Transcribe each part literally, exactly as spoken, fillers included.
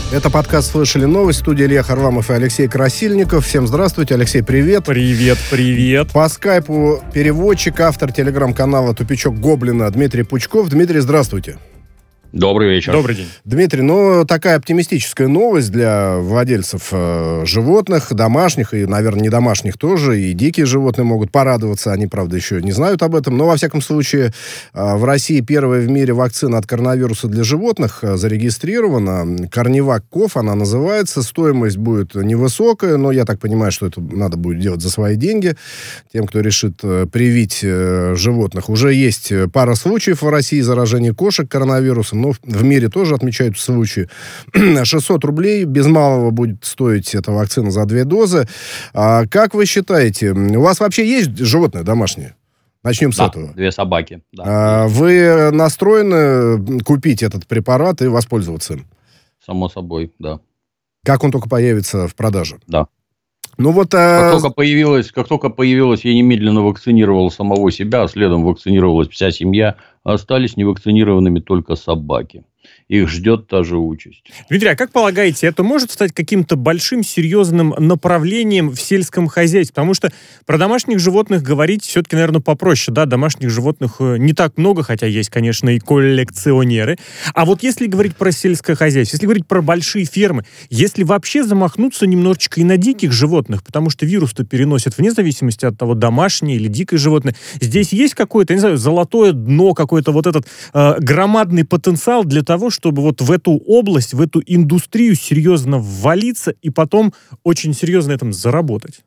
Это подкаст «Слышали новость». Студия Илья Харламов и Алексей Красильников. Всем здравствуйте. Алексей, привет. Привет, привет. По скайпу переводчик, автор телеграм-канала «Тупичок Гоблина» Дмитрий Пучков. Дмитрий, здравствуйте. Добрый вечер. Добрый день. Дмитрий, ну, такая оптимистическая новость для владельцев э, животных, домашних и, наверное, не домашних тоже, и дикие животные могут порадоваться. Они, правда, еще не знают об этом. Но, во всяком случае, э, в России первая в мире вакцина от коронавируса для животных э, зарегистрирована. Корневак-Ков она называется. Стоимость будет невысокая, но я так понимаю, что это надо будет делать за свои деньги. Тем, кто решит э, привить э, животных. Уже есть пара случаев в России заражения кошек коронавирусом. Но в мире тоже отмечают случаи. шестьсот рублей без малого будет стоить эта вакцина за две дозы. А как вы считаете, у вас вообще есть животное домашнее? Начнем с да, этого. Две собаки. Да. А вы настроены купить этот препарат и воспользоваться им? Само собой, да. Как он только появится в продаже? Да. Ну вот, а... как, только появилось, как только появилось, я немедленно вакцинировал самого себя, а следом вакцинировалась вся семья. Остались невакцинированными только собаки. Их ждет та же участь. Дмитрий, а как полагаете, это может стать каким-то большим, серьезным направлением в сельском хозяйстве? Потому что про домашних животных говорить все-таки, наверное, попроще. Да, домашних животных не так много, хотя есть, конечно, и коллекционеры. А вот если говорить про сельское хозяйство, если говорить про большие фермы, если вообще замахнуться немножечко и на диких животных, потому что вирус-то переносят вне зависимости от того, домашнее или дикое животное, здесь есть какое-то, не знаю, золотое дно, какой-то вот этот э, громадный потенциал для того, чтобы вот в эту область, в эту индустрию серьезно ввалиться и потом очень серьезно на этом заработать?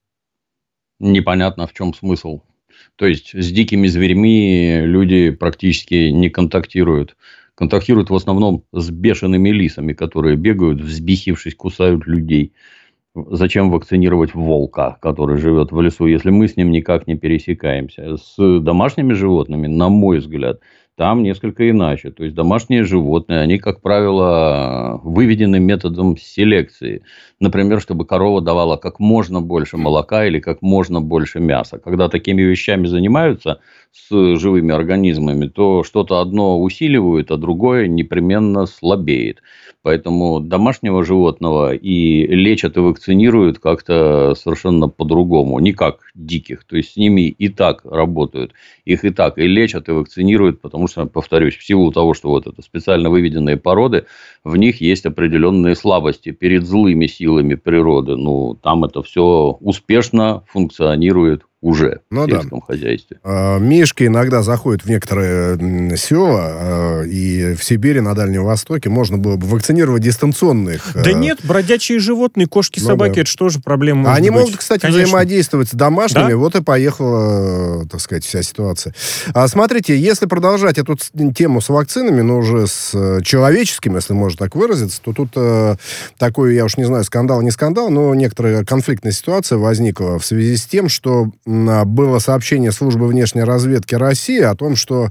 Непонятно, в чем смысл. То есть, с дикими зверьми люди практически не контактируют. Контактируют в основном с бешеными лисами, которые бегают, взбесившись, кусают людей. Зачем вакцинировать волка, который живет в лесу, если мы с ним никак не пересекаемся? С домашними животными, на мой взгляд, там несколько иначе. То есть, домашние животные, они, как правило, выведены методом селекции. Например, чтобы корова давала как можно больше молока или как можно больше мяса. Когда такими вещами занимаются с живыми организмами, то что-то одно усиливают, а другое непременно слабеет. Поэтому домашнего животного и лечат, и вакцинируют как-то совершенно по-другому. Не как диких. То есть, с ними и так работают. Их и так и лечат, и вакцинируют. Потому что, повторюсь, в силу того, что вот это специально выведенные породы, в них есть определенные слабости перед злыми силами природы. Ну, там это все успешно функционирует уже ну, в сельском да. хозяйстве. А, мишки иногда заходят в некоторые села, а, и в Сибири, на Дальнем Востоке можно было бы вакцинировать дистанционно их. Да а... нет, бродячие животные, кошки, ну, собаки, да. это что же проблема может Они быть? могут, кстати, Конечно. взаимодействовать с домашними, да? Вот и поехала, так сказать, вся ситуация. А, смотрите, если продолжать эту тему с вакцинами, но уже с человеческими, если можно так выразиться, то тут а, такой, я уж не знаю, скандал, не скандал, но некоторая конфликтная ситуация возникла в связи с тем, что было сообщение службы внешней разведки России о том, что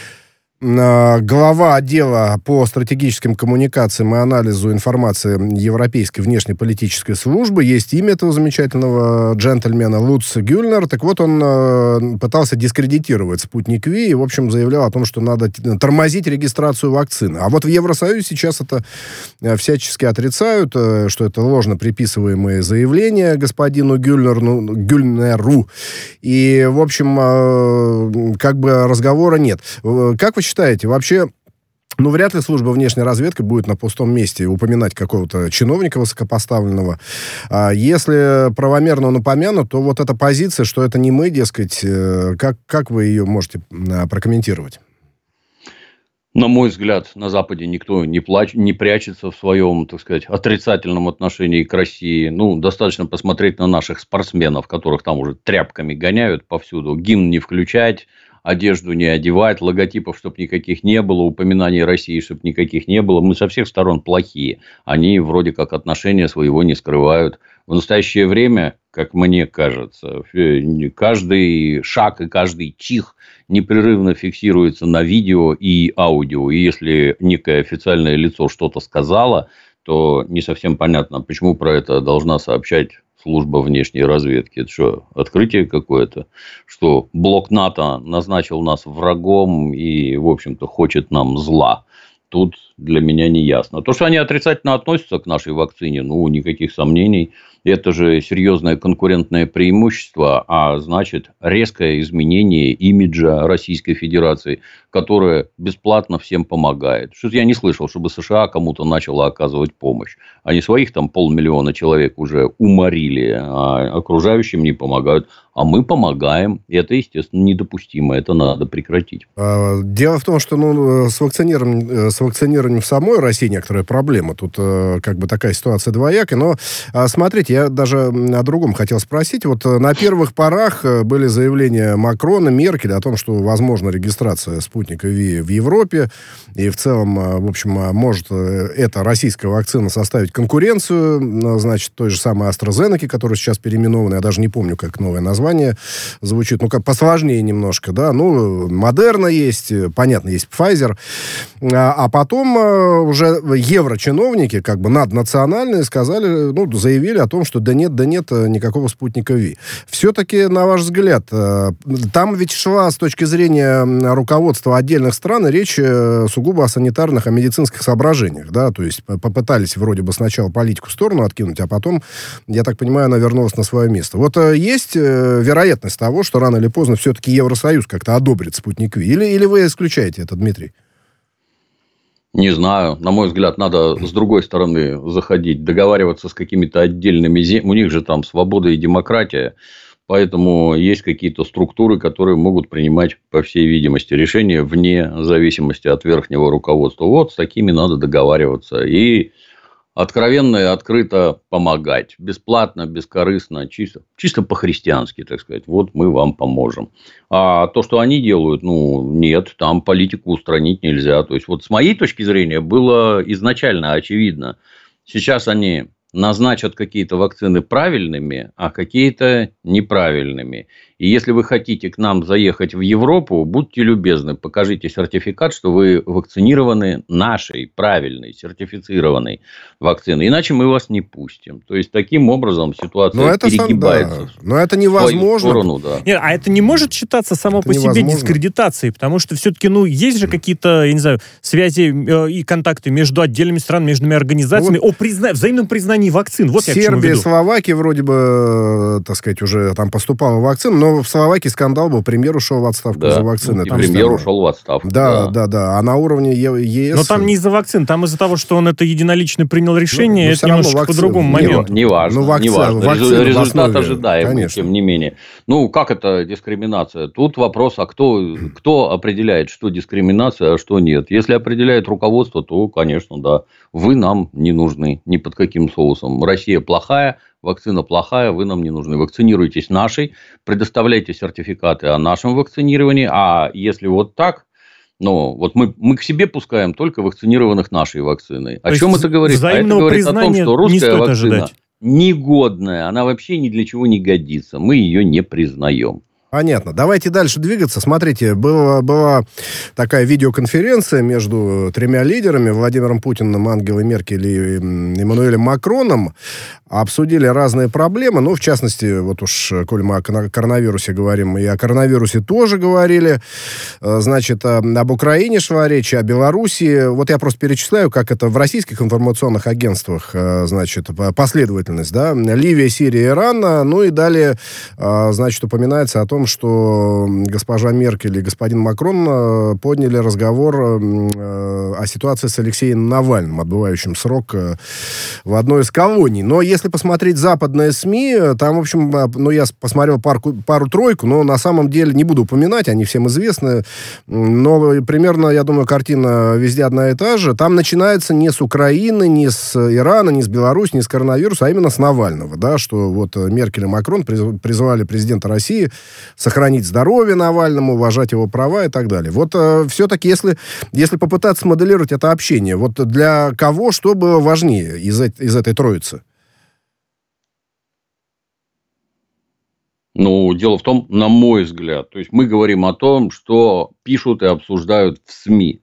глава отдела по стратегическим коммуникациям и анализу информации Европейской внешнеполитической службы, есть имя этого замечательного джентльмена Луц Гюльнер. Так вот, он э, пытался дискредитировать «Спутник Ви» и, в общем, заявлял о том, что надо тормозить регистрацию вакцины. А вот в Евросоюзе сейчас это всячески отрицают, э, что это ложно приписываемые заявления господину Гюльнеру, Гюльнеру. И, в общем, э, как бы разговора нет. Как вы считаете, вообще, ну, вряд ли служба внешней разведки будет на пустом месте упоминать какого-то чиновника высокопоставленного. А если правомерно он упомянут, то вот эта позиция, что это не мы, дескать, как, как вы ее можете прокомментировать? На мой взгляд, на Западе никто не, плач... не прячется в своем, так сказать, отрицательном отношении к России. Ну, достаточно посмотреть на наших спортсменов, которых там уже тряпками гоняют повсюду. Гимн не включать, одежду не одевать, логотипов, чтобы никаких не было, упоминаний России, чтобы никаких не было. Мы со всех сторон плохие. Они вроде как отношения своего не скрывают. В настоящее время, как мне кажется, каждый шаг и каждый чих непрерывно фиксируется на видео и аудио. И если некое официальное лицо что-то сказало, то не совсем понятно, почему про это должна сообщать служба внешней разведки. Это что, открытие какое-то? Что блок НАТО назначил нас врагом и, в общем-то, хочет нам зла. тут для меня не ясно. То, что они отрицательно относятся к нашей вакцине, ну, никаких сомнений. Это же серьезное конкурентное преимущество, а значит, резкое изменение имиджа Российской Федерации, которая бесплатно всем помогает. Что-то я не слышал, чтобы США кому-то начала оказывать помощь. Они своих там полмиллиона человек уже уморили, а окружающим не помогают. А мы помогаем. И это, естественно, недопустимо. Это надо прекратить. Дело в том, что ну, с, вакцинированием, с вакцинированием в самой России некоторая проблема. Тут как бы такая ситуация двоякая. Но смотрите, я даже о другом хотел спросить. Вот на первых порах были заявления Макрона, Меркель о том, что возможна регистрация спутника Ви в Европе. И в целом, в общем, может эта российская вакцина составить конкуренцию, значит, той же самой AstraZeneca, которая сейчас переименована. Я даже не помню, как новое название звучит, ну, как посложнее немножко, да, ну, Модерна есть, понятно, есть Pfizer, а, а потом а, уже еврочиновники, как бы наднациональные, сказали, ну, заявили о том, что да нет, да нет никакого спутника Ви. Все-таки, на ваш взгляд, там ведь шла с точки зрения руководства отдельных стран речь сугубо о санитарных, о медицинских соображениях, да, то есть попытались вроде бы сначала политику в сторону откинуть, а потом, я так понимаю, она вернулась на свое место. Вот есть вероятность того, что рано или поздно все-таки Евросоюз как-то одобрит спутник Ви? Или, или вы исключаете это, Дмитрий? Не знаю. На мой взгляд, надо с другой стороны заходить, договариваться с какими-то отдельными землями. У них же там свобода и демократия. Поэтому есть какие-то структуры, которые могут принимать, по всей видимости, решения вне зависимости от верхнего руководства. Вот с такими надо договариваться. И откровенно и открыто помогать. Бесплатно, бескорыстно, чисто, чисто по-христиански, так сказать. Вот мы вам поможем. А то, что они делают, ну, нет, там политику устранить нельзя. То есть, вот с моей точки зрения было изначально очевидно. Сейчас они назначат какие-то вакцины правильными, а какие-то неправильными. И если вы хотите к нам заехать в Европу, будьте любезны, покажите сертификат, что вы вакцинированы нашей правильной, сертифицированной вакциной. Иначе мы вас не пустим. То есть, таким образом ситуация но это перегибается. Сам, да. Но это невозможно. Сторону, да. Нет, а это не может считаться само это по невозможно. себе дискредитацией, потому что все-таки, ну, есть же какие-то, я не знаю, связи э, и контакты между отдельными странами, между организациями вот. о призна... взаимном признании вакцин. Вот Сербия и Словакия вроде бы, так сказать, уже там поступала вакцина, но в Словакии скандал был, премьер ушел в отставку да. за вакцины. И премьер ушел в отставку. Да, да, да, да. А на уровне ЕС... Но там не из-за вакцин, там из-за того, что он это единолично принял решение, ну, это немножко вакци... по другому моменту. Не, не важно, ну, вакци... не важно. Вакцина результат ожидаемый, конечно. Тем не менее. Ну, как это дискриминация? Тут вопрос, а кто, кто определяет, что дискриминация, а что нет? Если определяет руководство, то, конечно, да. Вы нам не нужны ни под каким соусом. Россия плохая, вакцина плохая, вы нам не нужны. Вакцинируйтесь нашей, предоставляйте сертификаты о нашем вакцинировании. А если вот так, ну, вот мы, мы к себе пускаем только вакцинированных нашей вакциной. О чем это говорит? А это говорит о том, что русская вакцина ожидать. негодная, она вообще ни для чего не годится. Мы ее не признаем. Понятно. Давайте дальше двигаться. Смотрите, была, была такая видеоконференция между тремя лидерами, Владимиром Путиным, Ангелой Меркель и Эммануэлем Макроном. Обсудили разные проблемы. Ну, в частности, вот уж, коль мы о коронавирусе говорим, и о коронавирусе тоже говорили. Значит, об Украине шла речь, о Белоруссии. Вот я просто перечисляю, как это в российских информационных агентствах, значит, последовательность, да. Ливия, Сирия, Иран. Ну и далее, значит, упоминается о том, что госпожа Меркель и господин Макрон подняли разговор о ситуации с Алексеем Навальным, отбывающим срок в одной из колоний. Но если посмотреть западные СМИ, там, в общем, ну, я посмотрел пару, пару-тройку, но на самом деле не буду упоминать, они всем известны, но примерно, я думаю, картина везде одна и та же. Там начинается не с Украины, не с Ирана, не с Беларуси, не с коронавируса, а именно с Навального, да, что вот Меркель и Макрон призвали президента России сохранить здоровье Навальному, уважать его права и так далее. Вот э, все-таки, если, если попытаться смоделировать это общение, вот для кого что было важнее из, из этой троицы? Ну, дело в том, на мой взгляд, то есть мы говорим о том, что пишут и обсуждают в СМИ.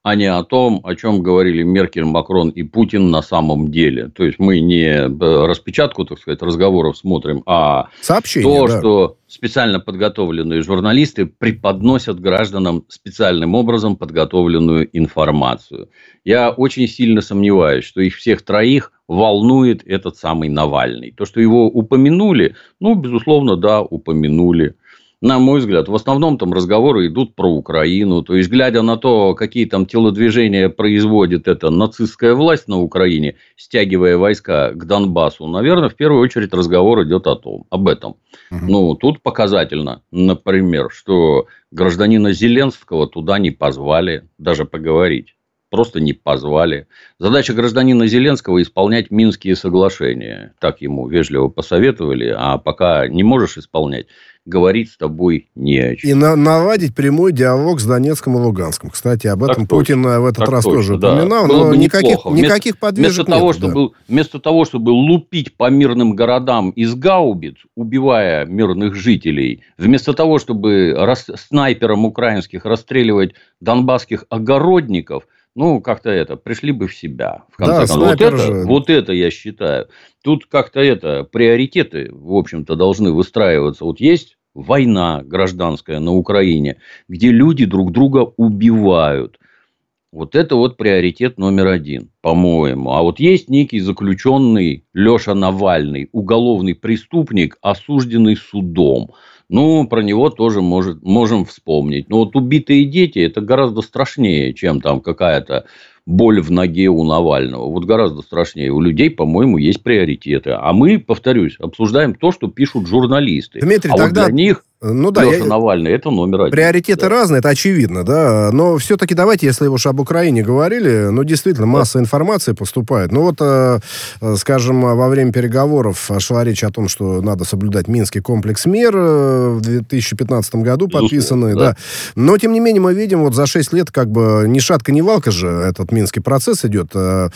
а не о том, о чем говорили Меркель, Макрон и Путин на самом деле. То есть, мы не распечатку, так сказать, разговоров смотрим, а сообщение, то, да. что специально подготовленные журналисты преподносят гражданам специальным образом подготовленную информацию. Я очень сильно сомневаюсь, что их всех троих волнует этот самый Навальный. То, что его упомянули, ну, безусловно, да, упомянули. На мой взгляд, в основном там разговоры идут про Украину. То есть, глядя на то, какие там телодвижения производит эта нацистская власть на Украине, стягивая войска к Донбассу, наверное, в первую очередь разговор идет о том, об этом. Угу. Ну, тут показательно, например, что гражданина Зеленского туда не позвали даже поговорить. Просто не позвали. Задача гражданина Зеленского – исполнять Минские соглашения. Так ему вежливо посоветовали. А пока не можешь исполнять, говорить с тобой не о чем. И на- наладить прямой диалог с Донецком и Луганском. Кстати, об этом так Путин точно, в этот раз точно, тоже да. упоминал. Было Но бы никаких, неплохо. Вместо, никаких подвижек вместо того, нет. чтобы, Да. вместо того, чтобы лупить по мирным городам из гаубиц, убивая мирных жителей, вместо того, чтобы рас, снайпером украинских расстреливать донбасских огородников, ну, как-то это, пришли бы в себя. В конце Да, концов, вот это, же... вот это я считаю. Тут как-то это, приоритеты, в общем-то, должны выстраиваться. Вот есть война гражданская на Украине, где люди друг друга убивают. Вот это вот приоритет номер один, по-моему. А вот есть некий заключенный Леша Навальный, уголовный преступник, осужденный судом. Ну, про него тоже может, можем вспомнить. Но вот убитые дети – это гораздо страшнее, чем там какая-то боль в ноге у Навального. Вот гораздо страшнее. У людей, по-моему, есть приоритеты. А мы, повторюсь, обсуждаем то, что пишут журналисты. Дмитрий, а тогда... вот для них... Ну да, Леша я... Навальный – это номер один. Приоритеты да. разные, это очевидно, да. Но все-таки давайте, если уж об Украине говорили, ну, действительно, масса да. информации поступает. Ну, вот, э, скажем, во время переговоров шла речь о том, что надо соблюдать Минский комплекс мер в две тысячи пятнадцатом году подписанный, да. да. Но, тем не менее, мы видим, вот за шесть лет как бы ни шатка, ни валка же этот Минский процесс идет.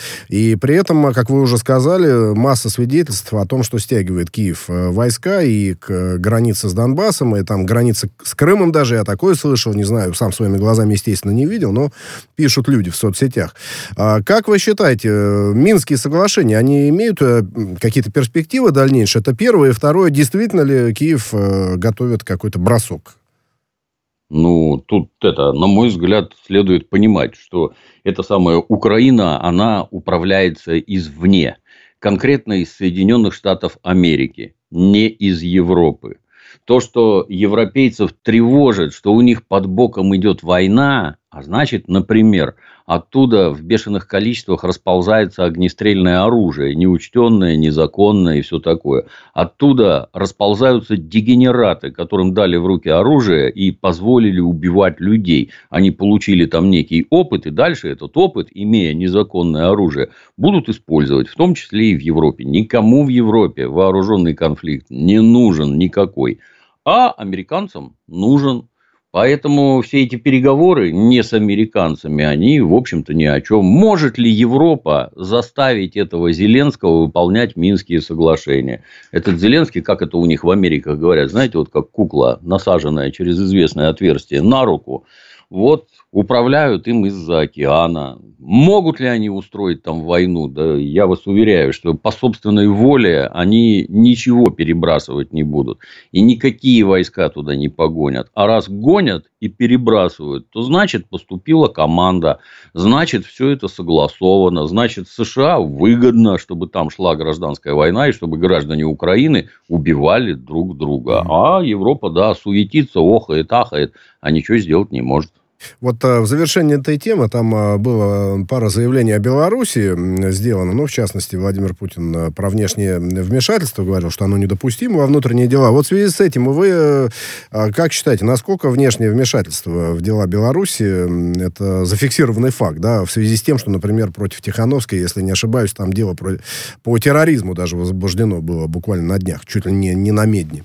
И при этом, как вы уже сказали, масса свидетельств о том, что стягивает Киев войска и к границе с Донбассом, и там граница с Крымом даже, я такое слышал, не знаю, сам своими глазами, естественно, не видел, но пишут люди в соцсетях. А как вы считаете, Минские соглашения, они имеют какие-то перспективы дальнейшие? Это первое. И второе, действительно ли Киев готовит какой-то бросок? Ну, тут это, на мой взгляд, следует понимать, что эта самая Украина, она управляется извне. Конкретно из Соединенных Штатов Америки, не из Европы. То, что европейцев тревожит, что у них под боком идет война, а значит, например, оттуда в бешеных количествах расползается огнестрельное оружие, неучтенное, незаконное и все такое. Оттуда расползаются дегенераты, которым дали в руки оружие и позволили убивать людей. Они получили там некий опыт, и дальше этот опыт, имея незаконное оружие, будут использовать, в том числе и в Европе. Никому в Европе вооруженный конфликт не нужен никакой, а американцам нужен. Поэтому все эти переговоры не с американцами, они, в общем-то, ни о чем. Может ли Европа заставить этого Зеленского выполнять Минские соглашения? Этот Зеленский, как это у них в Америке говорят, знаете, вот как кукла, насаженная через известное отверстие на руку, вот управляют им из-за океана. Могут ли они устроить там войну? Да, я вас уверяю, что по собственной воле они ничего перебрасывать не будут. И никакие войска туда не погонят. А раз гонят и перебрасывают, то значит поступила команда. Значит все это согласовано. Значит США выгодно, чтобы там шла гражданская война и чтобы граждане Украины убивали друг друга. А Европа, да, суетится, охает, ахает, а ничего сделать не может. Вот в завершении этой темы там было пара заявлений о Беларуси сделано. Ну, в частности, Владимир Путин про внешнее вмешательство говорил, что оно недопустимо во внутренние дела. Вот в связи с этим вы как считаете, насколько внешнее вмешательство в дела Беларуси это зафиксированный факт, да, в связи с тем, что, например, против Тихановской, если не ошибаюсь, там дело про, по терроризму даже возбуждено было буквально на днях, чуть ли не, не на медне.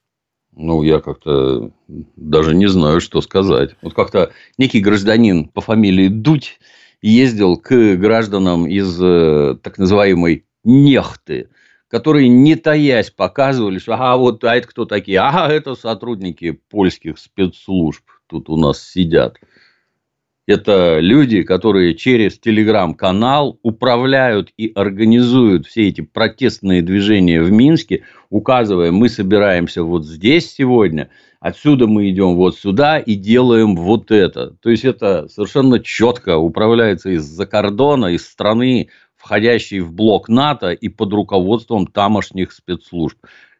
Ну, я как-то даже не знаю, что сказать. Вот как-то некий гражданин по фамилии Дудь ездил к гражданам из так называемой Нехты, которые, не таясь, показывали, что ага, вот а это кто такие? Ага, это сотрудники польских спецслужб тут у нас сидят. Это люди, которые через телеграм-канал управляют и организуют все эти протестные движения в Минске, указывая, мы собираемся вот здесь сегодня, отсюда мы идем вот сюда и делаем вот это. То есть, это совершенно четко управляется из-за кордона, из страны, входящей в блок НАТО и под руководством тамошних спецслужб.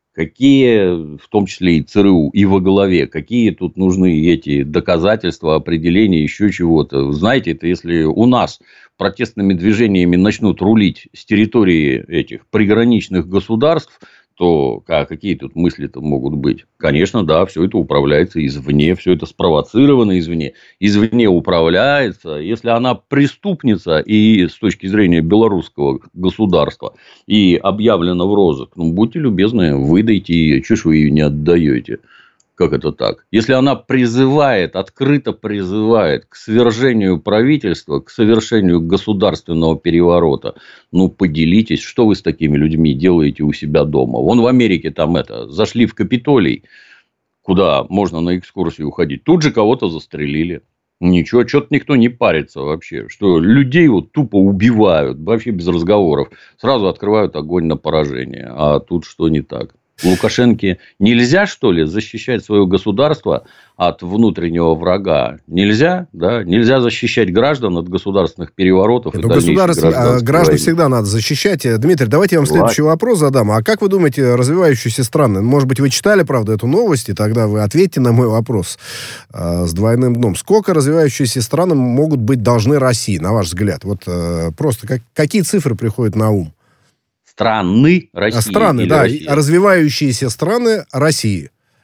Какие, в том числе и ЦРУ, и во главе, какие тут нужны эти доказательства, определения, еще чего-то. Знаете, это если у нас протестными движениями начнут рулить с территории этих приграничных государств, то а какие тут мысли-то могут быть? Конечно, да, все это управляется извне, все это спровоцировано извне, извне управляется. Если она преступница и с точки зрения белорусского государства и объявлена в розыск, ну, будьте любезны, выдайте ее, чего ж вы ее не отдаете? Как это так? Если она призывает, открыто призывает к свержению правительства, к совершению государственного переворота, ну, поделитесь, что вы с такими людьми делаете у себя дома. Вон в Америке там это, зашли в Капитолий, куда можно на экскурсию уходить, тут же кого-то застрелили. Ничего, что-то никто не парится вообще, что людей вот тупо убивают, вообще без разговоров. Сразу открывают огонь на поражение. А тут что не так? Лукашенко нельзя, что ли, защищать свое государство от внутреннего врага? Нельзя, да? Нельзя защищать граждан от государственных переворотов. Ну, государство, а граждан всегда надо защищать. Дмитрий, давайте я вам следующий Власть. вопрос задам. А как вы думаете, развивающиеся страны, может быть, вы читали, правда, эту новость, и тогда вы ответьте на мой вопрос э, с двойным дном. Сколько развивающиеся страны могут быть должны России, на ваш взгляд? Вот э, просто как, какие цифры приходят на ум? Страны России. А страны, да, Россия. Развивающиеся страны России.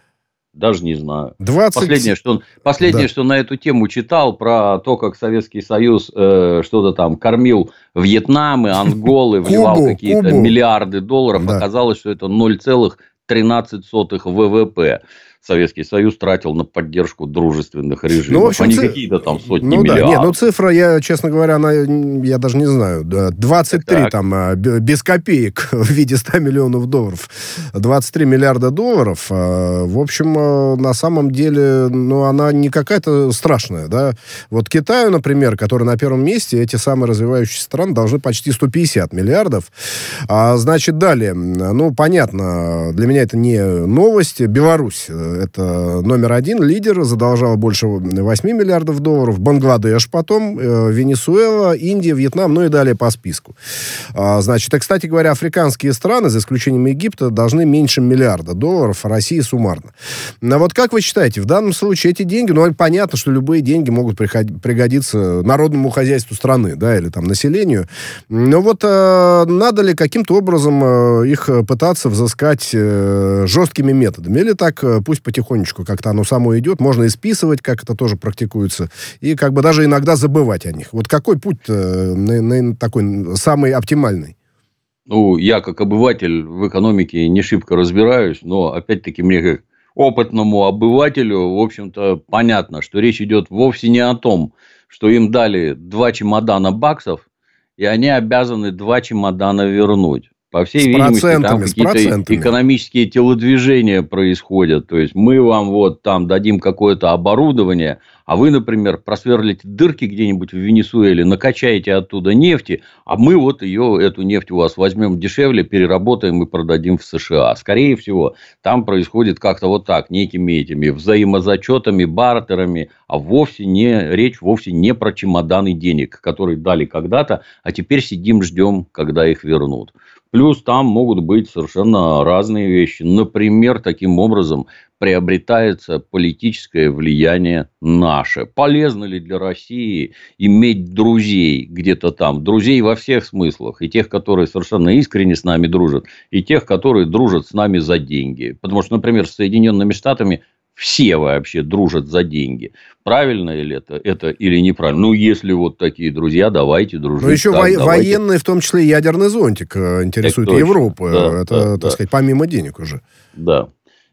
Даже не знаю. двадцать... Последнее, что, последнее да. что на эту тему читал, про то, как Советский Союз э, что-то там кормил Вьетнам и Анголы, вливал какие-то миллиарды долларов, да. Оказалось, что это ноль целых тринадцать сотых ВВП. Советский Союз тратил на поддержку дружественных режимов, ну, в общем, а не ци... какие-то там сотни ну, миллиардов. Да. Нет, ну, цифра, я, честно говоря, она, я даже не знаю, двадцать три так. там, без копеек в виде ста миллионов долларов. двадцать три миллиарда долларов, в общем, на самом деле, ну, она не какая-то страшная, да. Вот Китаю, например, который на первом месте, эти самые развивающиеся страны должны почти сто пятьдесят миллиардов. А, значит, далее, ну, понятно, для меня это не новость. Беларусь. Это номер один, лидер, задолжал больше восемь миллиардов долларов. Бангладеш потом, э, Венесуэла, Индия, Вьетнам, ну и далее по списку. А, значит, и, кстати говоря, африканские страны, за исключением Египта, должны меньше миллиарда долларов, а России суммарно. Но вот как вы считаете, в данном случае эти деньги, ну, понятно, что любые деньги могут приход- пригодиться народному хозяйству страны, да, или там населению. Но вот э, надо ли каким-то образом э, их пытаться взыскать э, жесткими методами? Или так, э, пусть потихонечку как-то оно само идет, можно и списывать, как это тоже практикуется, и как бы даже иногда забывать о них. Вот какой путь э, на, на, такой самый оптимальный? Ну, я как обыватель в экономике не шибко разбираюсь, но опять-таки мне как опытному обывателю, в общем-то, понятно, что речь идет вовсе не о том, что им дали два чемодана баксов, и они обязаны два чемодана вернуть. По всей с видимости, там какие-то экономические телодвижения происходят. То есть, мы вам вот там дадим какое-то оборудование, а вы, например, просверлите дырки где-нибудь в Венесуэле, накачаете оттуда нефти, а мы вот ее, эту нефть у вас возьмем дешевле, переработаем и продадим в США. Скорее всего, там происходит как-то вот так, некими этими взаимозачетами, бартерами, а вовсе не, речь вовсе не про чемоданы денег, которые дали когда-то, а теперь сидим, ждем, когда их вернут. Плюс там могут быть совершенно разные вещи. Например, таким образом приобретается политическое влияние наше. Полезно ли для России иметь друзей где-то там? Друзей во всех смыслах. И тех, которые совершенно искренне с нами дружат, и тех, которые дружат с нами за деньги. Потому что, например, с Соединенными Штатами все вообще дружат за деньги. Правильно ли это, это или неправильно? Ну, если вот такие друзья, давайте дружить. Ну, еще так, во- давайте. Военный, в том числе ядерный зонтик, интересует Европу. Да, это, да, так да. сказать, помимо денег уже. Да.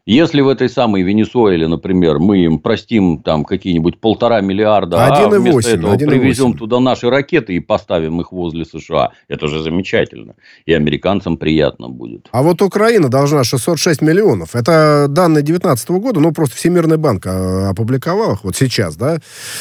Если в этой самой Венесуэле, например, мы им простим там какие-нибудь полтора миллиарда, а вместо этого привезем туда наши ракеты и поставим их возле США, это же замечательно. И американцам приятно будет. А вот Украина должна шестьсот шесть миллионов. Это данные две тысячи девятнадцатого года, ну, просто Всемирный банк опубликовал их вот сейчас, да.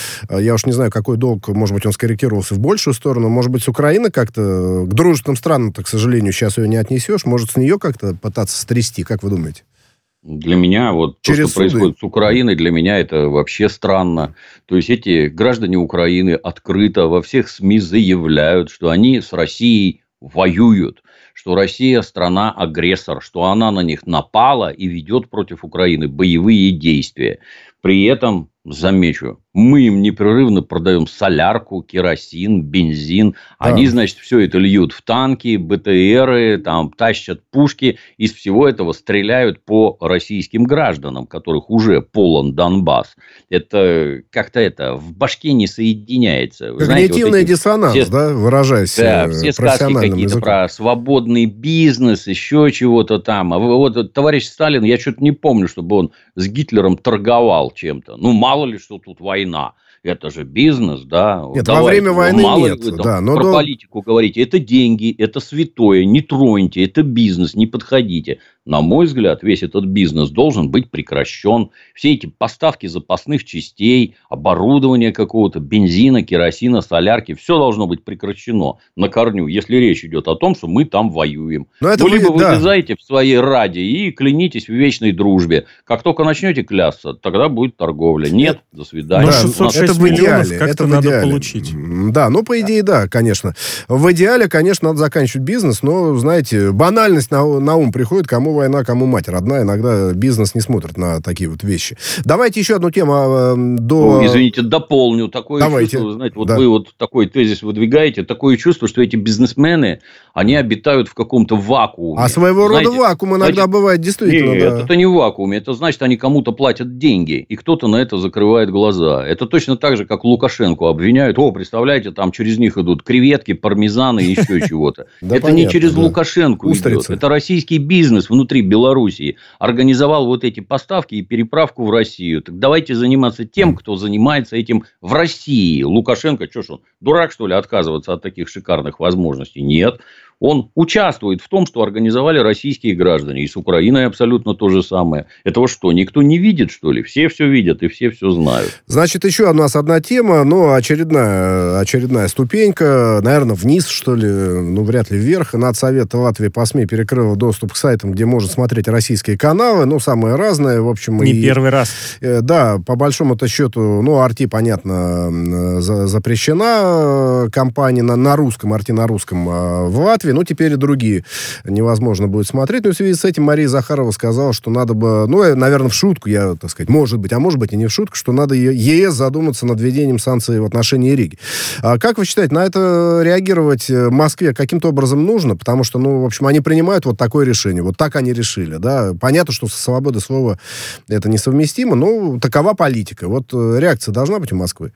Я уж не знаю, какой долг, может быть, он скорректировался в большую сторону. Может быть, с Украины как-то к дружественным странам-то, к сожалению, сейчас ее не отнесешь. Может, с нее как-то пытаться стрясти, как вы думаете? Для меня вот то, что происходит с Украиной, для меня это вообще странно. То есть, эти граждане Украины открыто во всех СМИ заявляют, что они с Россией воюют, что Россия страна-агрессор, что она на них напала и ведет против Украины боевые действия. При этом, замечу, мы им непрерывно продаем солярку, керосин, бензин. Да. Они, значит, все это льют в танки, БТРы, там, тащат пушки. Из всего этого стреляют по российским гражданам, которых уже полон Донбасс. Это как-то это в башке не соединяется. Когнитивный вот эти, диссонанс, все, да, выражаясь да, все сказки какие-то языком. Про свободный бизнес, еще чего-то там. А вот товарищ Сталин, я что-то не помню, чтобы он с Гитлером торговал чем-то. Ну, мало ли, что тут война. Это же бизнес, да. Нет, давайте, во время войны мало нет. Ли вы, там, да, но про до... политику говорите. Это деньги, это святое, не троньте, это бизнес, не подходите. На мой взгляд, весь этот бизнес должен быть прекращен. Все эти поставки запасных частей, оборудования какого-то, бензина, керосина, солярки, все должно быть прекращено на корню, если речь идет о том, что мы там воюем. Ну, вы, либо вы да. вылезаете в своей раде и клянитесь в вечной дружбе. Как только начнете клясться, тогда будет торговля. Нет, до свидания. Да, это в идеале. Это в идеале. Получить. Да, ну, по идее, да, конечно. В идеале, конечно, надо заканчивать бизнес, но, знаете, банальность на, на ум приходит, кому война, кому мать родная. Иногда бизнес не смотрит на такие вот вещи. Давайте еще одну тему э, до... Ну, извините, дополню. Такое Давайте. чувство, знаете, вот да. вы вот такой тезис выдвигаете, такое чувство, что эти бизнесмены, они обитают в каком-то вакууме. А своего знаете, рода вакуум иногда значит, бывает действительно. Нет, да. это не в вакууме. Это значит, они кому-то платят деньги, и кто-то на это закрывает глаза. Это точно так же, как Лукашенко обвиняют. О, представляете, там через них идут креветки, пармезаны и еще чего-то. Это не через Лукашенко идет. Это российский бизнес внутри Белоруссии организовал вот эти поставки и переправку в Россию. Так давайте заниматься тем, кто занимается этим в России. Лукашенко, что ж он, дурак, что ли, отказываться от таких шикарных возможностей? Нет. Он участвует в том, что организовали российские граждане. И с Украиной абсолютно то же самое. Этого что, никто не видит, что ли? Все все видят и все все знают. Значит, еще у нас одна тема, но очередная, очередная ступенька. Наверное, вниз, что ли, ну, вряд ли вверх. Надсовет Латвии по СМИ перекрыл доступ к сайтам, где можно смотреть российские каналы. Ну, самые разные, в общем. Не и, первый раз. Э, да, по большому-то счету, ну, ар ти, понятно, за, запрещена компания на, на русском, ар ти на русском э, в Латвии. Ну, теперь и другие невозможно будет смотреть. Но в связи с этим Мария Захарова сказала, что надо бы, ну, наверное, в шутку, я, так сказать, может быть, а может быть и не в шутку, что надо ЕС задуматься над введением санкций в отношении Риги. А как вы считаете, на это реагировать Москве каким-то образом нужно? Потому что, ну, в общем, они принимают вот такое решение. Вот так они решили, да. Понятно, что со свободой слова это несовместимо, но такова политика. Вот реакция должна быть у Москвы?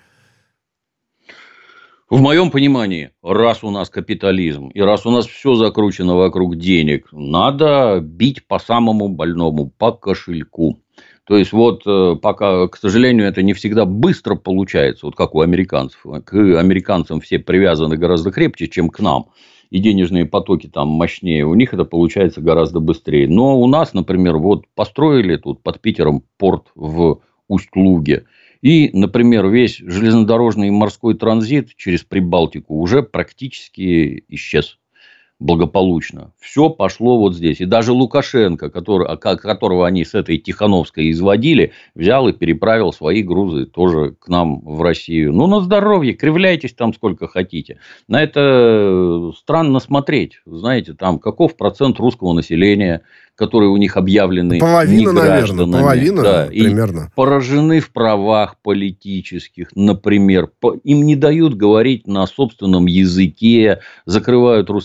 В моем понимании, раз у нас капитализм, и раз у нас все закручено вокруг денег, надо бить по самому больному, по кошельку. То есть, вот пока, к сожалению, это не всегда быстро получается, вот как у американцев. К американцам все привязаны гораздо крепче, чем к нам. И денежные потоки там мощнее. У них это получается гораздо быстрее. Но у нас, например, вот построили тут под Питером порт в Усть-Луге. И, например, весь железнодорожный и морской транзит через Прибалтику уже практически исчез благополучно. Все пошло вот здесь. И даже Лукашенко, который, которого они с этой Тихановской изводили, взял и переправил свои грузы тоже к нам в Россию. Ну, на здоровье, кривляйтесь там сколько хотите. На это странно смотреть. Знаете, там каков процент русского населения, которые у них объявлены половина, наверное, половина, да, примерно. И поражены в правах политических, например. Им не дают говорить на собственном языке, закрывают русскоязычные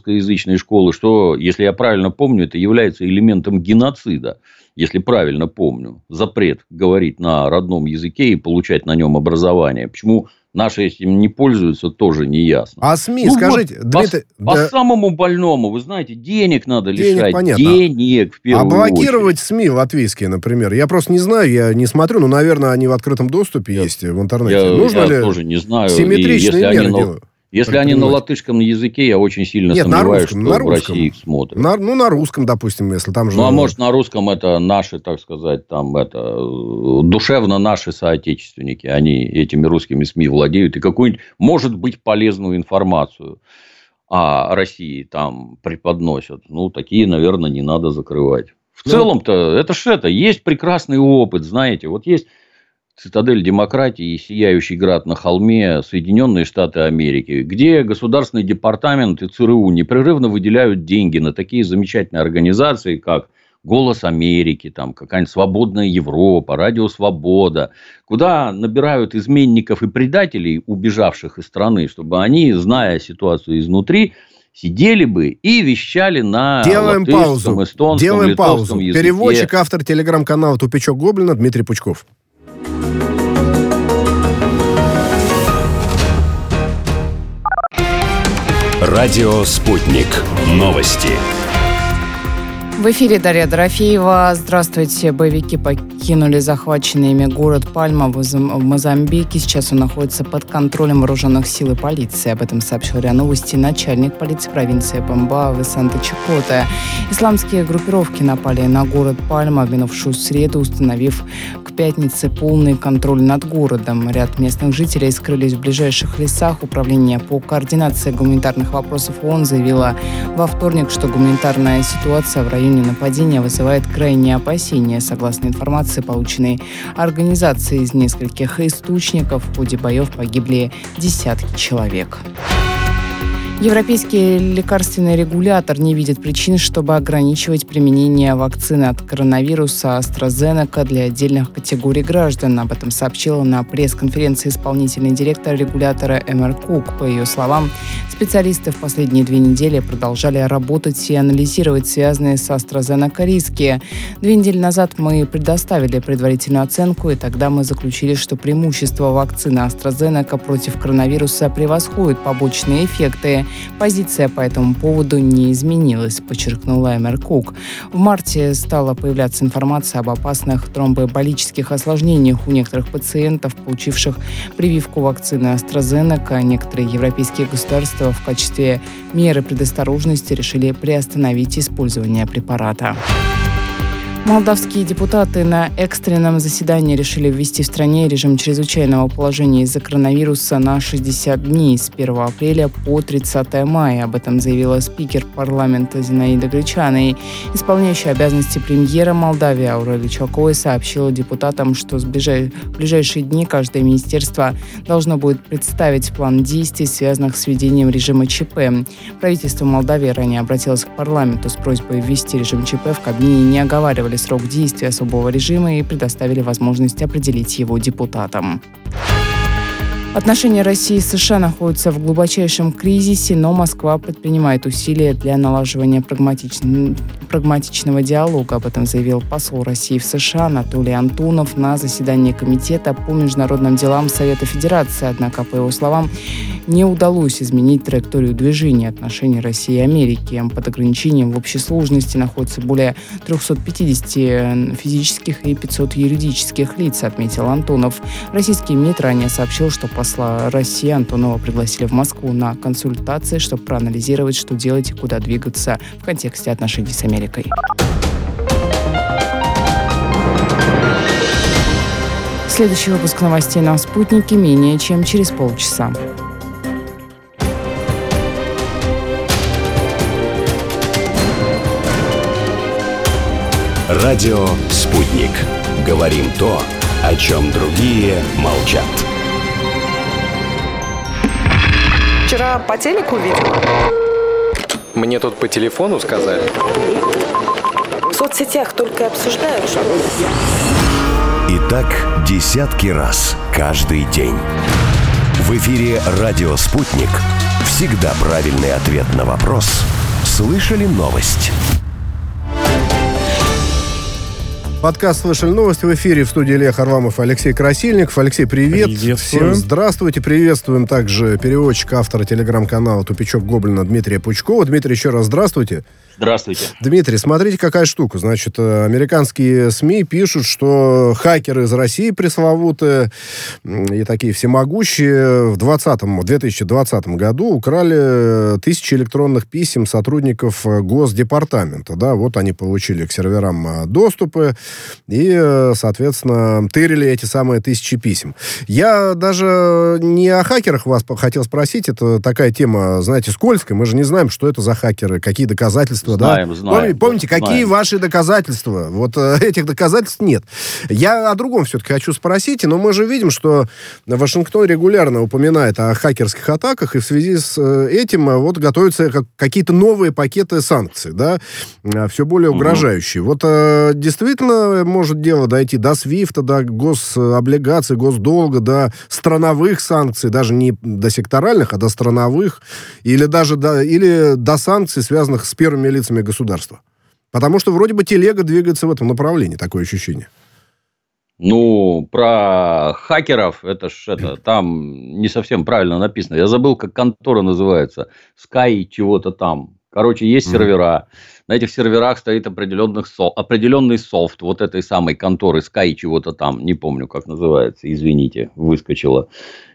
русскоязычные школы, что, если я правильно помню, это является элементом геноцида. Если правильно помню, запрет говорить на родном языке и получать на нем образование. Почему наши этим не пользуются, тоже не ясно. А СМИ, ну, скажите, вот, Дмитрий... По, да... по самому больному, вы знаете, денег надо денег, лишать. Понятно. Денег, в первую очередь. А блокировать очередь. СМИ латвийские, например? Я просто не знаю, я не смотрю, но, наверное, они в открытом доступе я, есть в интернете. Я, Нужно я ли тоже не знаю. симметричные меры они, делают? Если они на латышском языке, я очень сильно Нет, сомневаюсь, русском, что на в русском. России их смотрят. На, ну, на русском, допустим, если там же... Ну, а может, на русском это наши, так сказать, там, это, душевно наши соотечественники. Они этими русскими СМИ владеют и какую-нибудь, может быть, полезную информацию о России там преподносят. Ну, такие, наверное, не надо закрывать. В ну, целом-то, это ж это, есть прекрасный опыт, знаете, вот есть... Цитадель демократии и сияющий град на холме Соединенные Штаты Америки, где Государственный департамент и ЦРУ непрерывно выделяют деньги на такие замечательные организации, как «Голос Америки», там, какая-нибудь «Свободная Европа», «Радио Свобода», куда набирают изменников и предателей, убежавших из страны, чтобы они, зная ситуацию изнутри, сидели бы и вещали на Делаем латышском, паузу. эстонском, Делаем литовском паузу. языке. Переводчик, автор телеграм-канала «Тупичок Гоблина» Дмитрий Пучков. Радио «Спутник». Новости. В эфире Дарья Дорофеева. Здравствуйте. Боевики покинули захваченный ими город Пальма в Мозамбике. Сейчас он находится под контролем вооруженных сил и полиции. Об этом сообщил РИА Новости начальник полиции провинции Памба Висанта Чикоте. Исламские группировки напали на город Пальма в минувшую среду, установив к пятнице полный контроль над городом. Ряд местных жителей скрылись в ближайших лесах. Управление по координации гуманитарных вопросов ООН заявило во вторник, что гуманитарная ситуация в районе нападения вызывает крайние опасения. Согласно информации, полученной организацией из нескольких источников, в ходе боев погибли десятки человек. Европейский лекарственный регулятор не видит причин, чтобы ограничивать применение вакцины от коронавируса AstraZeneca для отдельных категорий граждан. Об этом сообщила на пресс-конференции исполнительный директор регулятора Эмер Кук. По ее словам, специалисты в последние две недели продолжали работать и анализировать связанные с AstraZeneca риски. Две недели назад мы предоставили предварительную оценку, и тогда мы заключили, что преимущество вакцины AstraZeneca против коронавируса превосходит побочные эффекты. Позиция по этому поводу не изменилась, подчеркнула Эмер Кук. В марте стала появляться информация об опасных тромбоэмболических осложнениях у некоторых пациентов, получивших прививку вакцины AstraZeneca. Некоторые европейские государства в качестве меры предосторожности решили приостановить использование препарата. Молдавские депутаты на экстренном заседании решили ввести в стране режим чрезвычайного положения из-за коронавируса на шестьдесят дней с первого апреля по тридцатого мая. Об этом заявила спикер парламента Зинаида Гречана. Исполняющая обязанности премьера Молдавии Аурелия Чокоя сообщила депутатам, что в ближайшие дни каждое министерство должно будет представить план действий, связанных с введением режима ЧП. Правительство Молдавии ранее обратилось к парламенту с просьбой ввести режим ЧП. В Кабмине не оговаривали срок действия особого режима и предоставили возможность определить его депутатам. Отношения России и США находятся в глубочайшем кризисе, но Москва предпринимает усилия для налаживания прагматичн... прагматичного диалога. Об этом заявил посол России в США Анатолий Антонов на заседании Комитета по международным делам Совета Федерации. Однако, по его словам, не удалось изменить траекторию движения отношений России и Америки. Под ограничением в общей сложности находится более триста пятьдесят физических и пятьсот юридических лиц, отметил Антонов. Российский МИД ранее сообщил, что посла России Антонова пригласили в Москву на консультации, чтобы проанализировать, что делать и куда двигаться в контексте отношений с Америкой. Следующий выпуск новостей на «Спутнике» менее чем через полчаса. Радио «Спутник». Говорим то, о чем другие молчат. Вчера по телеку видела. Мне тут по телефону сказали. В соцсетях только обсуждают, что... И так десятки раз каждый день. В эфире «Радио Спутник». Всегда правильный ответ на вопрос с Слышали новость? Подкаст «Слышали новости» в эфире, в студии Илья Харламов и Алексей Красильников. Алексей, привет. Всем здравствуйте. Приветствуем также переводчика, автора телеграм-канала «Тупичок Гоблина» Дмитрия Пучкова. Дмитрий, еще раз здравствуйте. Здравствуйте. Дмитрий, смотрите, какая штука. Значит, американские СМИ пишут, что хакеры из России пресловутые и такие всемогущие в две тысячи двадцатом году украли тысячи электронных писем сотрудников Госдепартамента. Да, вот они получили к серверам доступы и, соответственно, тырили эти самые тысячи писем. Я даже не о хакерах вас хотел спросить. Это такая тема, знаете, скользкая. Мы же не знаем, что это за хакеры, какие доказательства. Знаем, да? знаем. Помните, помните да, какие знаем. ваши доказательства? Вот э, этих доказательств нет. Я о другом все-таки хочу спросить, но мы же видим, что Вашингтон регулярно упоминает о хакерских атаках, и в связи с э, этим э, вот готовятся как, какие-то новые пакеты санкций, да, э, все более угрожающие. Mm-hmm. Вот э, действительно может дело дойти до свифта, до гособлигаций, госдолга, до страновых санкций, даже не до секторальных, а до страновых, или даже до, или до санкций, связанных с первыми лицами государства. Потому что вроде бы телега двигается в этом направлении, такое ощущение. Ну, про хакеров, это ж это, там не совсем правильно написано. Я забыл, как контора называется. Sky чего-то там. Короче, есть mm-hmm. сервера. На этих серверах стоит определенный, со- определенный софт вот этой самой конторы Sky чего-то там. Не помню, как называется. Извините, выскочило.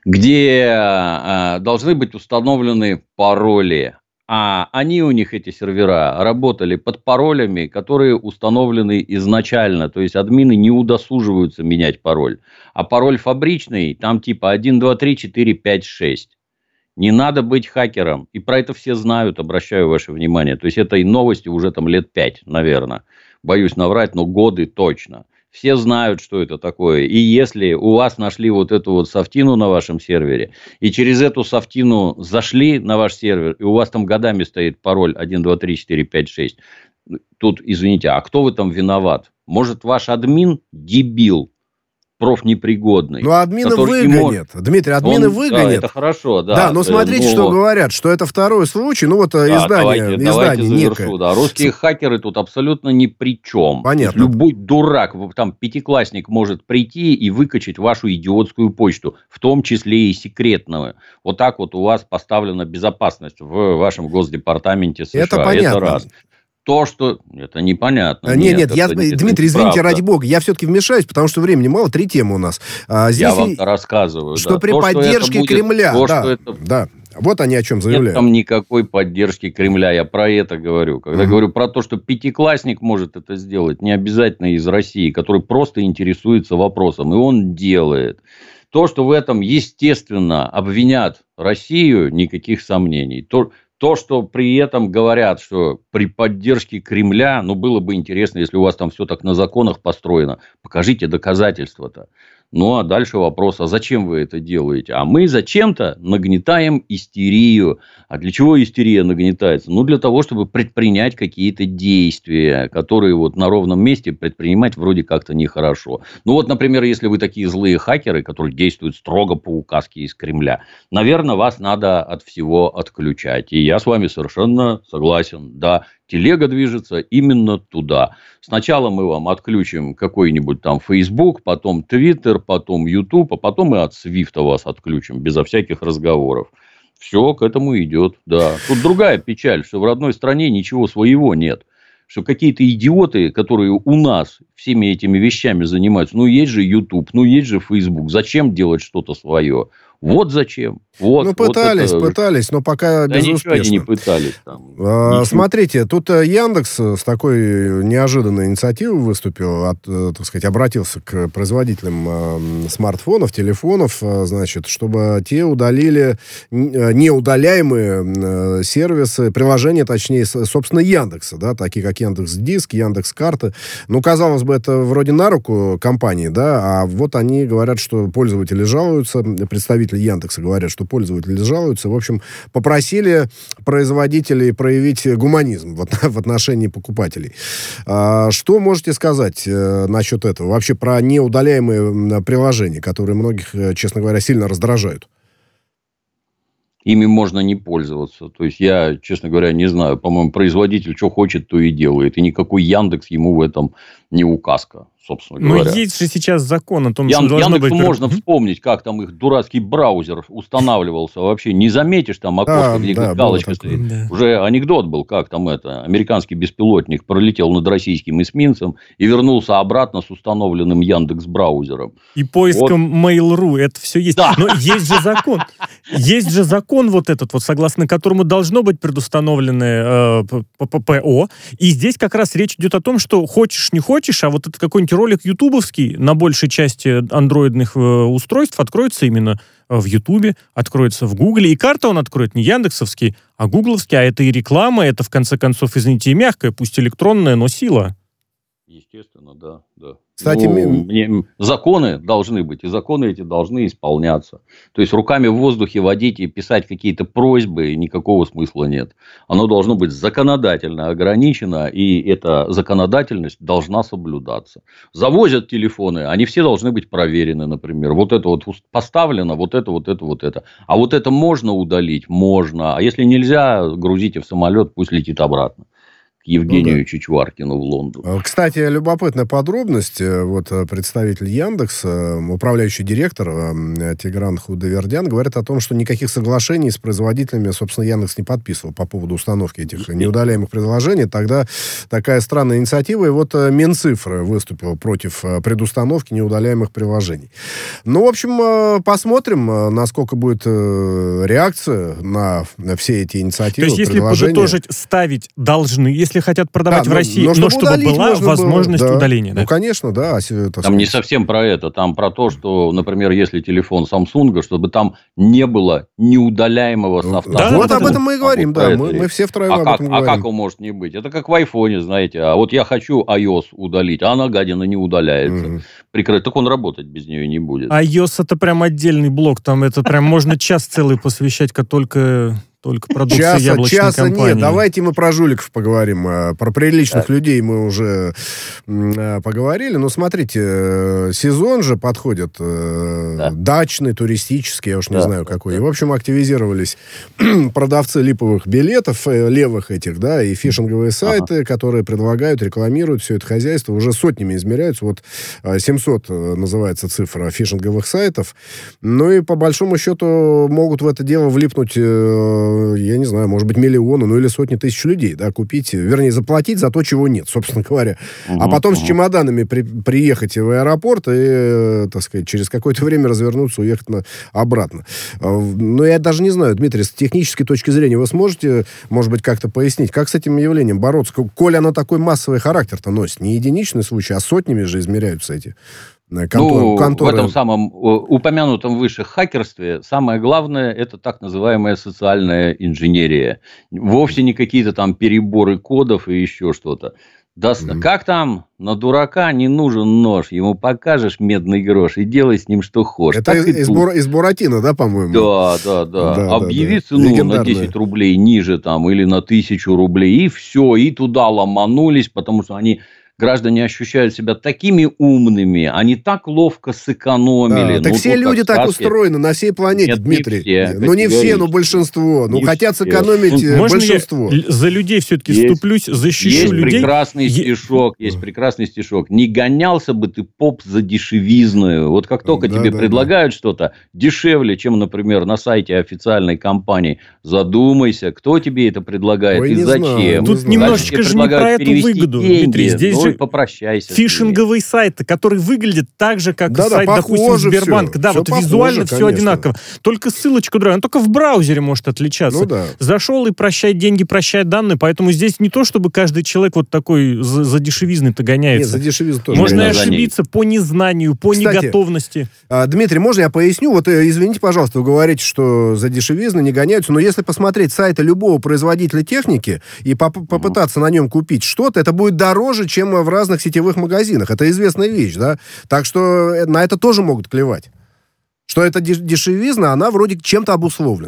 Где э, должны быть установлены пароли. А они у них, эти сервера, работали под паролями, которые установлены изначально. То есть, админы не удосуживаются менять пароль. А пароль фабричный, там типа один, два, три, четыре, пять, шесть. Не надо быть хакером. И про это все знают, обращаю ваше внимание. То есть, этой новости уже там лет пять, наверное. Боюсь наврать, но годы точно. Все знают, что это такое. И если у вас нашли вот эту вот софтину на вашем сервере, и через эту софтину зашли на ваш сервер, и у вас там годами стоит пароль один, два, три, четыре, пять, шесть, тут, извините, а кто в этом виноват? Может, ваш админ дебил, профнепригодный. Ну, админы выгонят. Может... Дмитрий, админы Он, выгонят. Да, это хорошо, да. Да, но смотрите, ну, что вот. говорят, что это второй случай. Ну, вот да, издание, давайте, издание давайте некое. завершу, да. Русские хакеры тут абсолютно ни при чем. Понятно. Любой дурак, там, пятиклассник может прийти и выкачать вашу идиотскую почту, в том числе и секретную. Вот так вот у вас поставлена безопасность в вашем Госдепартаменте США. Это понятно. Это раз. То, что... Это непонятно. Нет, нет, я... Дмитрий, извините, ради бога, я все-таки вмешаюсь, потому что времени мало, три темы у нас. А, здесь я вам и... рассказываю. Что да. при то, поддержке что будет, Кремля, то, да, что это... да, вот они о чем заявляют. Нет там никакой поддержки Кремля, я про это говорю. Когда mm-hmm. говорю про то, что пятиклассник может это сделать, не обязательно из России, который просто интересуется вопросом, и он делает. То, что в этом, естественно, обвинят Россию, никаких сомнений. То, То, что при этом говорят, что при поддержке Кремля, ну, было бы интересно, если у вас там все так на законах построено, покажите доказательства-то. Ну, а дальше вопрос, а зачем вы это делаете? А мы зачем-то нагнетаем истерию. А для чего истерия нагнетается? Ну, для того, чтобы предпринять какие-то действия, которые вот на ровном месте предпринимать вроде как-то нехорошо. Ну, вот, например, если вы такие злые хакеры, которые действуют строго по указке из Кремля, наверное, вас надо от всего отключать. И я с вами совершенно согласен. Да, телега движется именно туда. Сначала мы вам отключим какой-нибудь там Facebook, потом Twitter, потом YouTube, а потом и от свифта вас отключим, безо всяких разговоров. Все к этому идет, да. Тут другая печаль, что в родной стране ничего своего нет. Что какие-то идиоты, которые у нас всеми этими вещами занимаются, ну, есть же YouTube, ну, есть же Facebook, зачем делать что-то свое? Вот зачем. Вот, ну, пытались, вот это... пытались, но пока да безуспешно. ничего они не пытались. Там. А, смотрите, тут Яндекс с такой неожиданной инициативой выступил, от, так сказать, обратился к производителям э, смартфонов, телефонов, э, значит, чтобы те удалили неудаляемые э, сервисы, приложения, точнее, собственно, Яндекса, да, такие как Яндекс.Диск, Яндекс.Карты. Ну, казалось бы, это вроде на руку компании, да, а вот они говорят, что пользователи жалуются, представители Яндекса говорят, что пользователи жалуются. В общем, попросили производителей проявить гуманизм в, в отношении покупателей. А, что можете сказать э, насчет этого? Вообще про неудаляемые приложения, которые многих, честно говоря, сильно раздражают. ими можно не пользоваться. То есть, я, честно говоря, не знаю. По-моему, производитель что хочет, то и делает. И никакой Яндекс ему в этом не указка, собственно Но говоря. есть же сейчас закон о том, Ян, что должно Яндексу быть... можно вспомнить, как там их дурацкий браузер устанавливался. Вообще не заметишь там окошко, Да, где да, галочка было стоит. такое. Да. Уже анекдот был, как там это. Американский беспилотник пролетел над российским эсминцем и вернулся обратно с установленным Яндекс-браузером. И поиском Mail.ru, это все есть. Да. Но есть же закон. Есть же закон вот этот, вот, согласно которому должно быть предустановленное э, ППО. И здесь как раз речь идет о том, что хочешь, не хочешь, а вот этот какой-нибудь ролик ютубовский на большей части андроидных э, устройств откроется именно в Ютубе, откроется в Гугле. И карта он откроет не яндексовский, а гугловский. А это и реклама, это, в конце концов, извините, и мягкая, пусть электронная, но сила. Естественно, да. да. Кстати, Ну, ми- мне- законы должны быть, и законы эти должны исполняться. То есть, руками в воздухе водить и писать какие-то просьбы никакого смысла нет. Оно должно быть законодательно ограничено, и эта законодательность должна соблюдаться. Завозят телефоны, они все должны быть проверены, например. Вот это вот поставлено, вот это, вот это, вот это. А вот это можно удалить? Можно. А если нельзя, грузите в самолет, пусть летит обратно. Евгению Ну да. Чичваркину в Лондон. Кстати, любопытная подробность. Вот представитель Яндекса, управляющий директор э, Тигран Худайвердян говорит о том, что никаких соглашений с производителями, собственно, Яндекс не подписывал по поводу установки этих неудаляемых приложений. Тогда такая странная инициатива. И вот э, Минцифры выступил против э, предустановки неудаляемых приложений. Ну, в общем, э, посмотрим, э, насколько будет э, реакция на, на все эти инициативы, То есть, если приложения. подытожить, ставить должны, если хотят продавать Да, в но- России, но но, чтобы чтобы удалить была можно было, возможность да. удаления. Ну, Да. конечно, да. а се- так Там не сказать, совсем про это. Там про то, что, например, если телефон Samsung, чтобы там не было неудаляемого софта. Да, вот да, об да, этом мы и говорим, Вот да. про это Мы, речь. мы все втроем А об как, этом а говорим. как он может не быть? Это как в айфоне, знаете. А вот я хочу iOS удалить, а она, гадина, не удаляется. Мгм. Прикрыть. Так он работать без нее не будет. А iOS это прям отдельный блок, там это прям можно час целый посвящать, как только, только продукции Часа, яблочной часа компании. нет. Давайте мы про жуликов поговорим. А, Про приличных людей мы уже м, а, поговорили. Но смотрите, э, сезон же подходит. э, Да. Дачный, туристический, я уж не Да, знаю да, какой. да. И, в общем, активизировались продавцы липовых билетов, э, левых этих, да, и фишинговые сайты, которые предлагают, рекламируют все это хозяйство. Уже сотнями измеряются. Вот а, семьсот э, называется цифра фишинговых сайтов. Ну и по большому счету могут в это дело влипнуть, э, я не знаю, может быть, миллионы, ну или сотни тысяч людей, да, купить, вернее, заплатить за то, чего нет, собственно говоря. А Мгм, потом с мгм. чемоданами при- приехать в аэропорт и, э, так сказать, через какое-то время развернуться, уехать на, обратно. А, в- Ну, я даже не знаю, Дмитрий, с технической точки зрения вы сможете, может быть, как-то пояснить, как с этим явлением бороться? К- Коль оно такой массовый характер-то носит, не единичный случай, а сотнями же измеряются эти э, контор- Ну, конторы. в этом самом э, упомянутом выше хакерстве самое главное – это так называемая социальная инженерия. Вовсе не какие-то там переборы кодов и еще что-то. Да, Мгм. Как там? На дурака не нужен нож. Ему покажешь медный грош и делай с ним что хочешь. Это Так из, и из тут. Бура- из Буратино, да, по-моему? Да, да, да. Да, да, Объяви да. цену на Легендарная. десять рублей ниже там или на тысячу рублей. И все. И туда ломанулись, потому что они... Граждане ощущают себя такими умными, они так ловко сэкономили. Да, так Ну, все тут как люди так сказки. устроены на всей планете, Нет, не Дмитрий. все, ну не все, но категорически. большинство. Ну Не хотят все. сэкономить Ну, э, Можно большинство. я л- за людей все-таки Есть- вступлюсь, защищу Есть людей? прекрасный Е- стишок, есть прекрасный стишок. Не гонялся бы ты, поп, за дешевизную. Вот как только Да, тебе да, предлагают что-то дешевле, чем, например, на сайте официальной компании, задумайся, кто тебе это предлагает Ой, и не знаю, зачем. не Тут знаю. Дальше немножечко тебе же не предлагают про эту перевести выгоду, деньги. Дмитрий. Здесь Ну же и попрощайся. с ними. фишинговые сайты, которые выглядят так же, как Да-да, сайт, допустим, похоже Сбербанка. всё. Да, Всё вот похоже, визуально все конечно. одинаково. Только ссылочка другая. Она только в браузере может отличаться. Ну да. Зашел и прощай деньги, прощай данные. Поэтому здесь не то, чтобы каждый человек вот такой за, за дешевизной-то Нет, гоняется. за дешевизну тоже. Можно и Именно за ней. ошибиться по незнанию, по Кстати, неготовности. А, Дмитрий, можно я поясню? Вот, э, извините, пожалуйста, вы говорите, что за дешевизну не гоняются, но если посмотреть сайты любого производителя техники и поп- попытаться на нем купить что-то, это будет дороже, чем в разных сетевых магазинах. Это известная вещь, да? Так что э, на это тоже могут клевать. Что эта деш- дешевизна, она вроде чем-то обусловлена.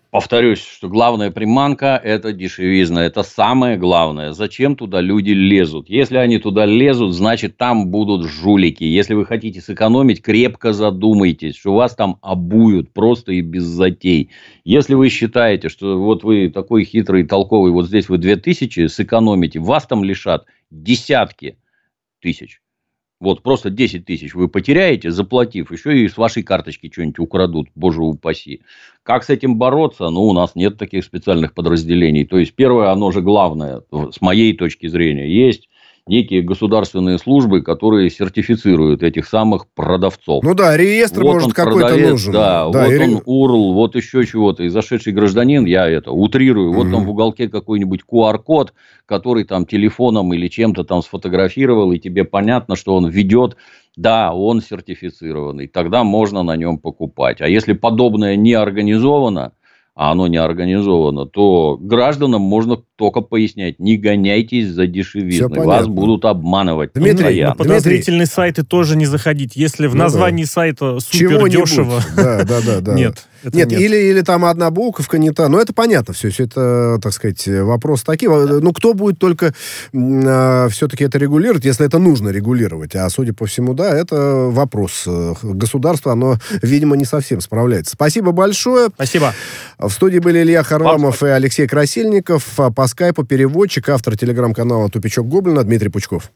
Повторюсь, что главная приманка – это дешевизна. Это самое главное. Зачем туда люди лезут? Если они туда лезут, значит, там будут жулики. Если вы хотите сэкономить, крепко задумайтесь, что вас там обуют просто и без затей. Если вы считаете, что вот вы такой хитрый, толковый, вот здесь вы две тысячи сэкономите, вас там лишат десятки тысяч. Вот просто десять тысяч вы потеряете, заплатив, еще и с вашей карточки что-нибудь украдут, боже упаси. Как с этим бороться? Ну, у нас нет таких специальных подразделений. То есть, первое, оно же главное, с моей точки зрения, есть некие государственные службы, которые сертифицируют этих самых продавцов. Ну да, реестр, вот может, какой-то продавец, нужен. Да, да вот и... он урл, вот еще чего-то. И зашедший гражданин, я это утрирую, вот mm-hmm. там в уголке какой-нибудь ку ар код, который там телефоном или чем-то там сфотографировал, и тебе понятно, что он ведет. Да, он сертифицированный, тогда можно на нем покупать. А если подобное не организовано, а оно не организовано, то гражданам можно только пояснять: не гоняйтесь за дешевизной, вас будут обманывать. Дмитрий, на подозрительные Дмитрий. сайты тоже не заходить. Если в названии ну, да. сайта супер дешево, да, да, да, да. нет. Нет, нет. Или, или там одна буковка не та. Но это понятно все. Все это, так сказать, вопрос такие. Ну, кто будет только э, все-таки это регулировать, если это нужно регулировать? А судя по всему, да, это вопрос. Государство, оно, видимо, не совсем справляется. Спасибо большое. Спасибо. В студии были Илья Харламов и Алексей Красильников. По скайпу переводчик, автор телеграм-канала «Тупичок Гоблина» Дмитрий Пучков.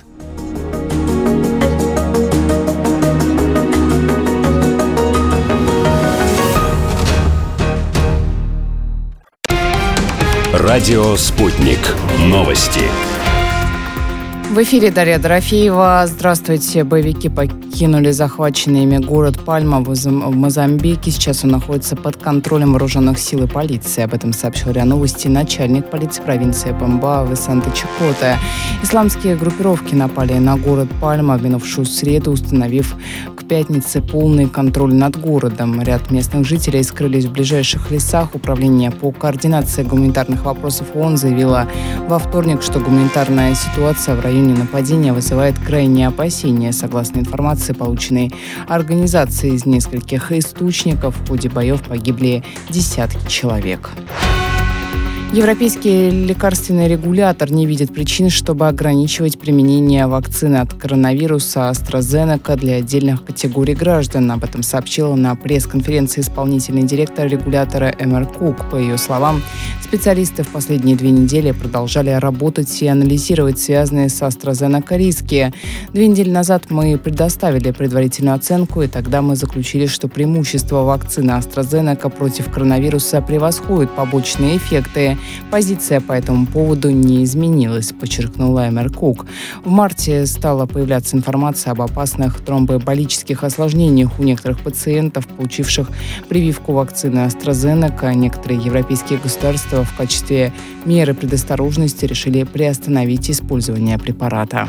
Радио «Спутник». Новости. В эфире Дарья Дорофеева. Здравствуйте. Боевики покинули захваченный ими город Пальма в Мозамбике. Сейчас он находится под контролем вооруженных сил и полиции. Об этом сообщил РИА Новости начальник полиции провинции Памба Висанта Чикоте. Исламские группировки напали на город Пальма в минувшую среду, установив к пятнице полный контроль над городом. Ряд местных жителей скрылись в ближайших лесах. Управление по координации гуманитарных вопросов ООН заявило во вторник, что гуманитарная ситуация в районе нападения вызывает крайние опасения. Согласно информации, полученной организацией из нескольких источников, в ходе боев погибли десятки человек. Европейский лекарственный регулятор не видит причин, чтобы ограничивать применение вакцины от коронавируса AstraZeneca для отдельных категорий граждан. Об этом сообщила на пресс-конференции исполнительный директор регулятора Эмер Кук. По ее словам, специалисты в последние две недели продолжали работать и анализировать связанные с AstraZeneca риски. Две недели назад мы предоставили предварительную оценку, и тогда мы заключили, что преимущество вакцины AstraZeneca против коронавируса превосходит побочные эффекты. Позиция по этому поводу не изменилась, подчеркнула Эмер Кук. В марте стала появляться информация об опасных тромбоэмболических осложнениях у некоторых пациентов, получивших прививку вакцины AstraZeneca. Некоторые европейские государства в качестве меры предосторожности решили приостановить использование препарата.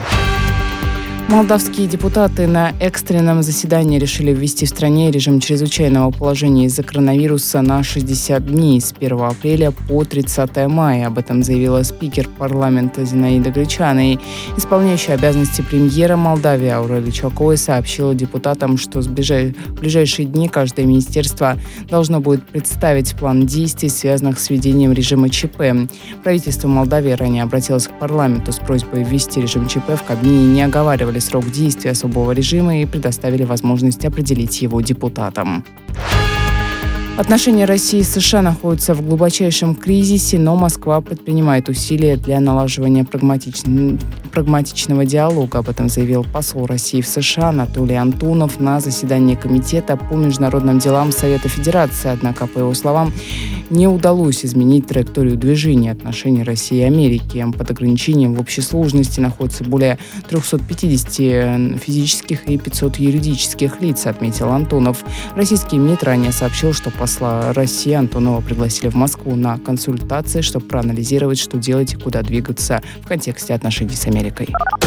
Молдавские депутаты на экстренном заседании решили ввести в стране режим чрезвычайного положения из-за коронавируса на шестьдесят дней с первого апреля по тридцатого мая. Об этом заявила спикер парламента Зинаида Гречана. Исполняющая обязанности премьера Молдавии Аурелия Чокоя сообщила депутатам, что в ближайшие дни каждое министерство должно будет представить план действий, связанных с введением режима ЧП. Правительство Молдавии ранее обратилось к парламенту с просьбой ввести режим ЧП. В Кабмине не оговаривали срок действия особого режима и предоставили возможность определить его депутатам. Отношения России и США находятся в глубочайшем кризисе, но Москва предпринимает усилия для налаживания прагматичн... прагматичного диалога. Об этом заявил посол России в США Анатолий Антонов на заседании Комитета по международным делам Совета Федерации. Однако, по его словам, не удалось изменить траекторию движения отношений России и Америки. Под ограничением в общей сложности находится более триста пятьдесят физических и пятьсот юридических лиц, отметил Антонов. Российский МИД ранее сообщил, что посла России Антонова пригласили в Москву на консультации, чтобы проанализировать, что делать и куда двигаться в контексте отношений с Америкой.